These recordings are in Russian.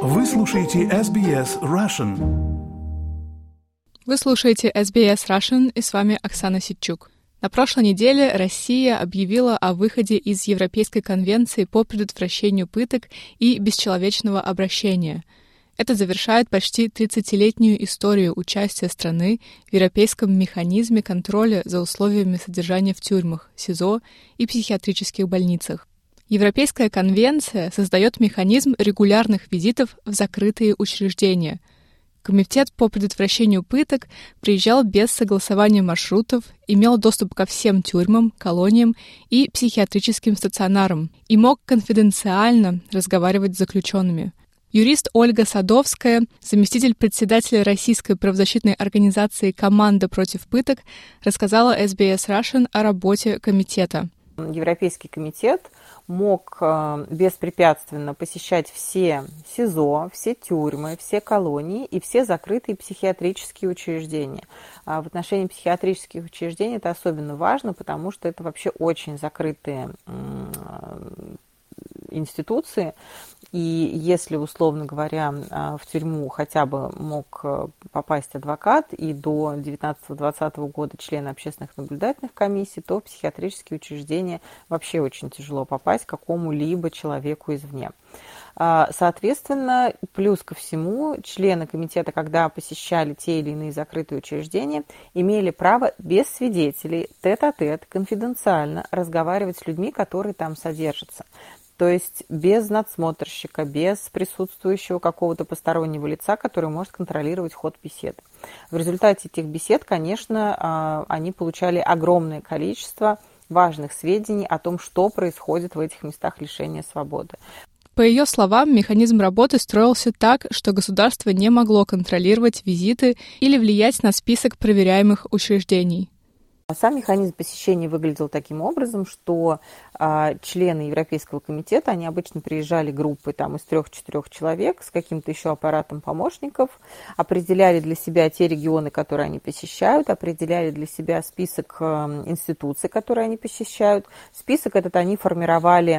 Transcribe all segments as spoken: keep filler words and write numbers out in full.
Вы слушаете эс би эс Russian. Вы слушаете эс би эс Russian, и с вами Оксана Ситчук. На прошлой неделе Россия объявила о выходе из Европейской конвенции по предотвращению пыток и бесчеловечного обращения. Это завершает почти тридцатилетнюю историю участия страны в Европейском механизме контроля за условиями содержания в тюрьмах, СИЗО и психиатрических больницах. Европейская конвенция создает механизм регулярных визитов в закрытые учреждения. Комитет по предотвращению пыток приезжал без согласования маршрутов, имел доступ ко всем тюрьмам, колониям и психиатрическим стационарам и мог конфиденциально разговаривать с заключенными. Юрист Ольга Садовская, заместитель председателя российской правозащитной организации «Команда против пыток», рассказала эс би эс Russian о работе комитета. Европейский комитет мог беспрепятственно посещать все СИЗО, все тюрьмы, все колонии и все закрытые психиатрические учреждения. В отношении психиатрических учреждений это особенно важно, потому что это вообще очень закрытые институции, и если, условно говоря, в тюрьму хотя бы мог попасть адвокат и до девятнадцатого-двадцатого года члены общественных наблюдательных комиссий, то в психиатрические учреждения вообще очень тяжело попасть какому-либо человеку извне. Соответственно, плюс ко всему, члены комитета, когда посещали те или иные закрытые учреждения, имели право без свидетелей, тет-а-тет, конфиденциально разговаривать с людьми, которые там содержатся. То есть без надсмотрщика, без присутствующего какого-то постороннего лица, который может контролировать ход беседы. В результате этих бесед, конечно, они получали огромное количество важных сведений о том, что происходит в этих местах лишения свободы. По ее словам, механизм работы строился так, что государство не могло контролировать визиты или влиять на список проверяемых учреждений. Сам механизм посещения выглядел таким образом, что а, члены Европейского комитета, они обычно приезжали группой там, из трех-четырех человек с каким-то еще аппаратом помощников, определяли для себя те регионы, которые они посещают, определяли для себя список э, институций, которые они посещают. Список этот они формировали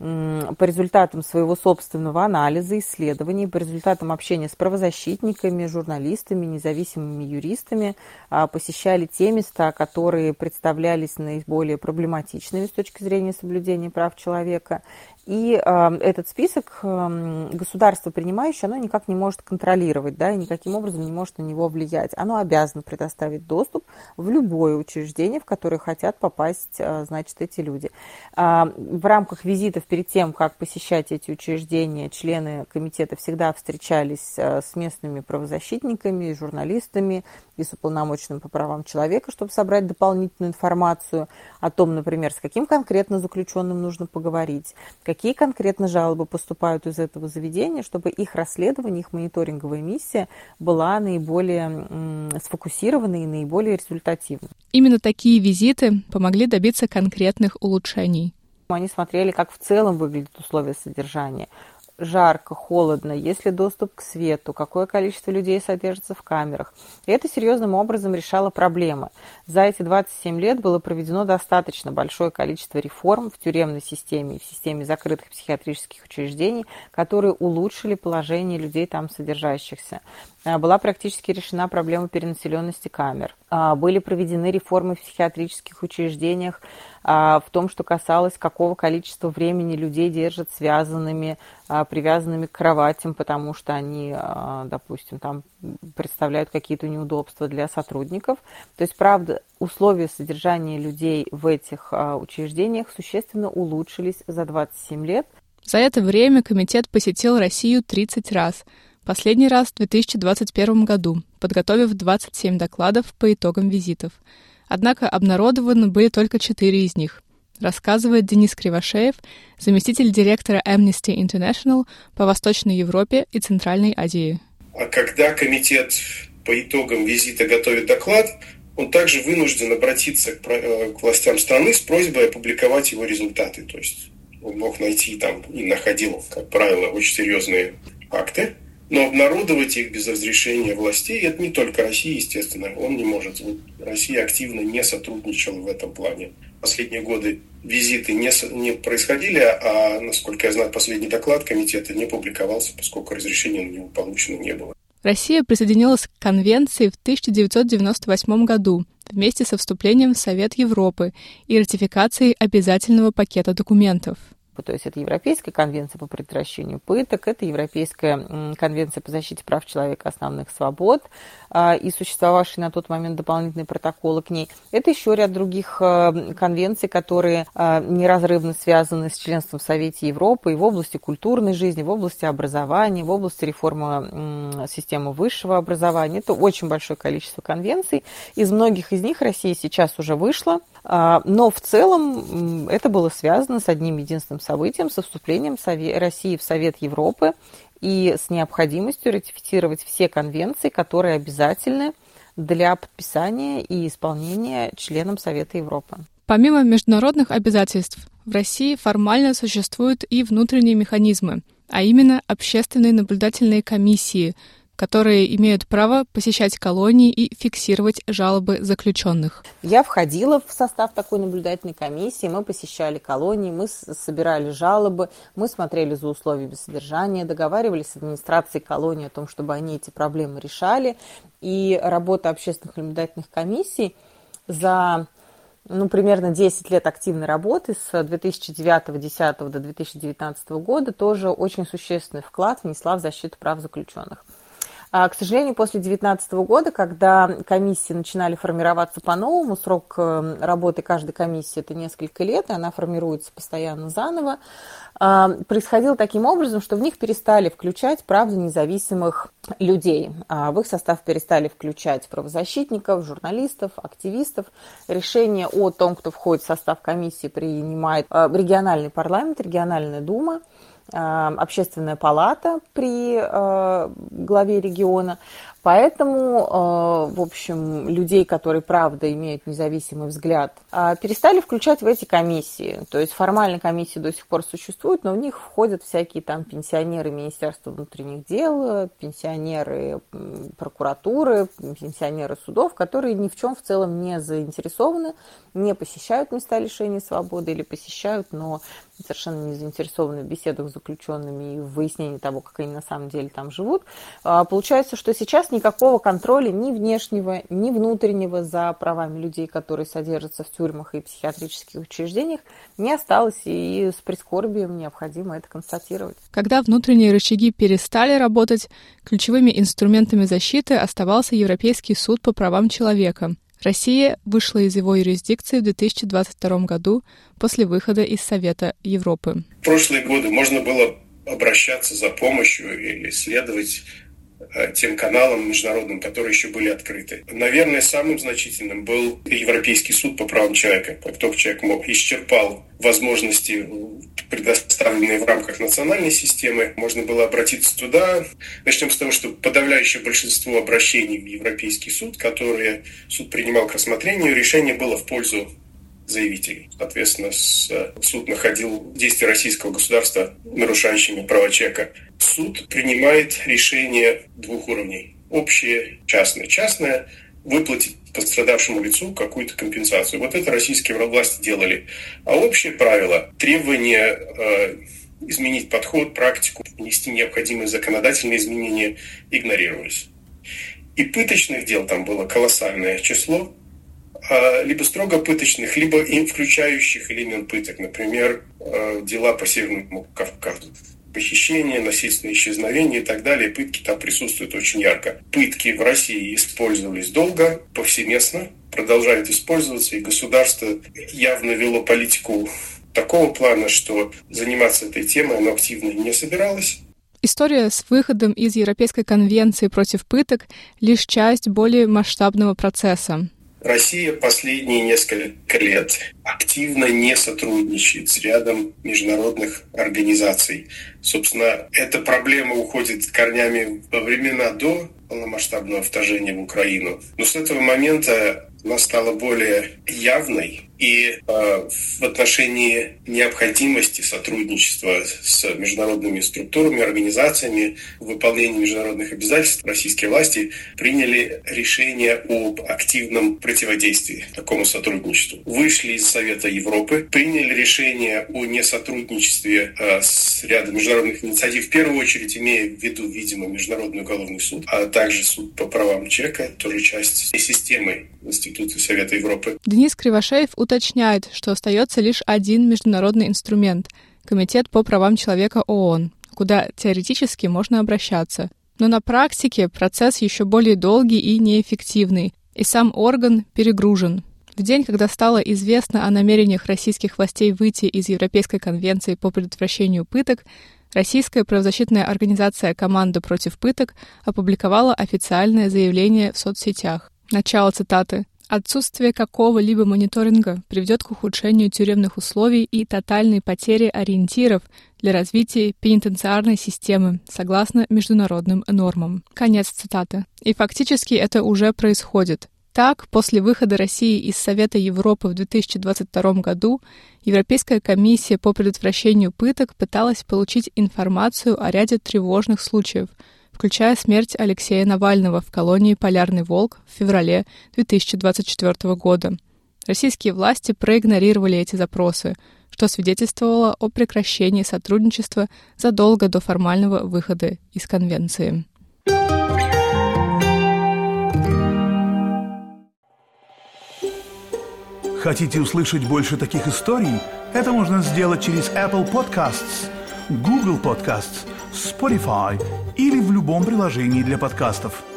по результатам своего собственного анализа, исследований, по результатам общения с правозащитниками, журналистами, независимыми юристами, посещали те места, которые представлялись наиболее проблематичными с точки зрения соблюдения прав человека. И э, этот список э, государство принимающее, оно никак не может контролировать, да, и никаким образом не может на него влиять. Оно обязано предоставить доступ в любое учреждение, в которое хотят попасть, э, значит, эти люди. Э, в рамках визитов перед тем, как посещать эти учреждения, члены комитета всегда встречались э, с местными правозащитниками, журналистами и с уполномоченным по правам человека, чтобы собрать дополнительную информацию о том, например, с каким конкретно заключенным нужно поговорить, какие конкретно жалобы поступают из этого заведения, чтобы их расследование, их мониторинговая миссия была наиболее м, сфокусированной и наиболее результативной. Именно такие визиты помогли добиться конкретных улучшений. Они смотрели, как в целом выглядят условия содержания. Жарко, холодно, есть ли доступ к свету, какое количество людей содержится в камерах. И это серьезным образом решало проблемы. За эти двадцать семь лет было проведено достаточно большое количество реформ в тюремной системе и в системе закрытых психиатрических учреждений, которые улучшили положение людей там содержащихся. Была практически решена проблема перенаселенности камер. Были проведены реформы в психиатрических учреждениях в том, что касалось, какого количества времени людей держат связанными, привязанными к кроватям, потому что они, допустим, там представляют какие-то неудобства для сотрудников. То есть, правда, условия содержания людей в этих учреждениях существенно улучшились за двадцать семь лет. За это время комитет посетил Россию тридцать раз. Последний раз в две тысячи двадцать первом году, подготовив двадцать семь докладов по итогам визитов. Однако обнародованы были только четыре из них, рассказывает Денис Кривошеев, заместитель директора Amnesty International по Восточной Европе и Центральной Азии. А когда комитет по итогам визита готовит доклад, он также вынужден обратиться к, к властям страны с просьбой опубликовать его результаты. То есть он мог найти там и находил, как правило, очень серьезные факты, но обнародовать их без разрешения властей, это не только Россия, естественно, он не может. Россия активно не сотрудничала в этом плане. последние годы визиты не, не происходили, а, насколько я знаю, последний доклад комитета не публиковался, поскольку разрешения на него получено не было. Россия присоединилась к конвенции в тысяча девятьсот девяносто восьмом году вместе со вступлением в Совет Европы и ратификацией обязательного пакета документов. То есть это Европейская конвенция по предотвращению пыток, это Европейская конвенция по защите прав человека и основных свобод и существовавшие на тот момент дополнительные протоколы к ней. Это еще ряд других конвенций, которые неразрывно связаны с членством в Совете Европы и в области культурной жизни, в области образования, в области реформы системы высшего образования. Это очень большое количество конвенций. Из многих из них Россия сейчас уже вышла, но в целом это было связано с одним единственным событием, со вступлением России в Совет Европы и с необходимостью ратифицировать все конвенции, которые обязательны для подписания и исполнения членам Совета Европы. Помимо международных обязательств, в России формально существуют и внутренние механизмы, а именно общественные наблюдательные комиссии, которые имеют право посещать колонии и фиксировать жалобы заключенных. Я входила в состав такой наблюдательной комиссии, мы посещали колонии, мы собирали жалобы, мы смотрели за условиями содержания, договаривались с администрацией колонии о том, чтобы они эти проблемы решали. И работа общественных наблюдательных комиссий за ну, примерно десять лет активной работы с две тысячи девятого — две тысячи десятого до две тысячи девятнадцатого года тоже очень существенный вклад внесла в защиту прав заключенных. К сожалению, после две тысячи девятнадцатого года, когда комиссии начинали формироваться по-новому, срок работы каждой комиссии – это несколько лет, и она формируется постоянно заново, происходило таким образом, что в них перестали включать правда независимых людей. В их состав перестали включать правозащитников, журналистов, активистов. Решение о том, кто входит в состав комиссии, принимает региональный парламент, региональная дума, общественная палата при э, главе региона. Поэтому, э, в общем, людей, которые, правда, имеют независимый взгляд, э, перестали включать в эти комиссии. То есть формально комиссии до сих пор существуют, но в них входят всякие там пенсионеры Министерства внутренних дел, пенсионеры прокуратуры, пенсионеры судов, которые ни в чем в целом не заинтересованы, не посещают места лишения свободы или посещают, но совершенно не заинтересованы в беседах с заключенными и в выяснении того, как они на самом деле там живут. Получается, что сейчас никакого контроля ни внешнего, ни внутреннего за правами людей, которые содержатся в тюрьмах и психиатрических учреждениях, не осталось, и с прискорбием необходимо это констатировать. Когда внутренние рычаги перестали работать, ключевыми инструментами защиты оставался Европейский суд по правам человека. Россия вышла из его юрисдикции в две тысячи двадцать втором году после выхода из Совета Европы. В прошлые годы можно было обращаться за помощью или следовать тем каналам международным, которые еще были открыты. Наверное, самым значительным был Европейский суд по правам человека. Как только человек мог, исчерпал возможности, предоставленные в рамках национальной системы, можно было обратиться туда. Начнем с того, что подавляющее большинство обращений в Европейский суд, которые суд принимал к рассмотрению, решение было в пользу заявителей. Соответственно, суд находил действия российского государства нарушающими права человека. Суд принимает решение двух уровней. Общее, частное. Частное – выплатить пострадавшему лицу какую-то компенсацию. Вот это российские власти делали. А общее правило – требование э, изменить подход, практику, внести необходимые законодательные изменения игнорировались. И пыточных дел там было колоссальное число. Либо строго пыточных, либо им включающих элемент пыток. Например, дела по Северному Кавказу. Похищение, насильственное исчезновение и так далее. Пытки там присутствуют очень ярко. Пытки в России использовались долго, повсеместно, продолжают использоваться, и государство явно вело политику такого плана, что заниматься этой темой оно активно не собиралось. История с выходом из Европейской конвенции против пыток – лишь часть более масштабного процесса. Россия последние несколько лет активно не сотрудничает с рядом международных организаций. Собственно, эта проблема уходит корнями во времена до полномасштабного вторжения в Украину. Но с этого момента она стала более явной И э, в отношении необходимости сотрудничества с международными структурами, организациями, выполнения международных обязательств российские власти приняли решение об активном противодействии такому сотрудничеству. Вышли из Совета Европы, приняли решение о несотрудничестве э, с рядом международных инициатив, в первую очередь имея в виду, видимо, Международный уголовный суд, а также суд по правам человека, тоже часть системы институций Совета Европы. Денис Кривошеев уточняет, что остается лишь один международный инструмент – Комитет по правам человека ООН, куда теоретически можно обращаться. Но на практике процесс еще более долгий и неэффективный, и сам орган перегружен. В день, когда стало известно о намерениях российских властей выйти из Европейской конвенции по предотвращению пыток, российская правозащитная организация «Команда против пыток» опубликовала официальное заявление в соцсетях. Начало цитаты. «Отсутствие какого-либо мониторинга приведет к ухудшению тюремных условий и тотальной потере ориентиров для развития пенитенциарной системы, согласно международным нормам». Конец цитаты. И фактически это уже происходит. Так, после выхода России из Совета Европы в две тысячи двадцать втором году Европейская комиссия по предотвращению пыток пыталась получить информацию о ряде тревожных случаев, включая смерть Алексея Навального в колонии «Полярный волк» в феврале две тысячи двадцать четвёртого года. Российские власти проигнорировали эти запросы, что свидетельствовало о прекращении сотрудничества задолго до формального выхода из Конвенции. Хотите услышать больше таких историй? Это можно сделать через Apple Podcasts, Google Podcasts, Spotify или в любом приложении для подкастов.